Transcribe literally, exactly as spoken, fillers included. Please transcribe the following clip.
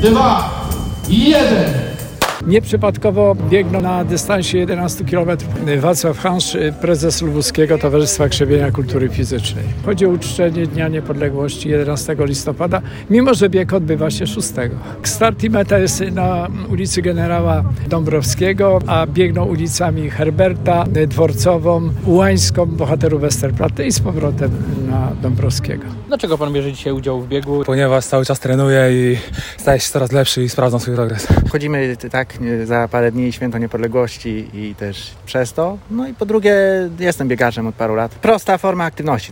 dwa, jeden. Nieprzypadkowo biegną na dystansie jedenaście kilometrów Wacław Hansz, prezes Lubuskiego Towarzystwa Krzewienia Kultury Fizycznej. Chodzi o uczczenie Dnia Niepodległości jedenastego listopada, mimo że bieg odbywa się szóstego. Start i meta jest na ulicy Generała Dąbrowskiego, a biegną ulicami Herberta, Dworcową, Ułańską, bohaterów Westerplatte i z powrotem na Dąbrowskiego. Dlaczego pan bierze dzisiaj udział w biegu? Ponieważ cały czas trenuję i staję się coraz lepszy i sprawdzam swój progres. Chodzimy tak za parę dni Święto Niepodległości i też przez to. No i po drugie jestem biegaczem od paru lat. Prosta forma aktywności.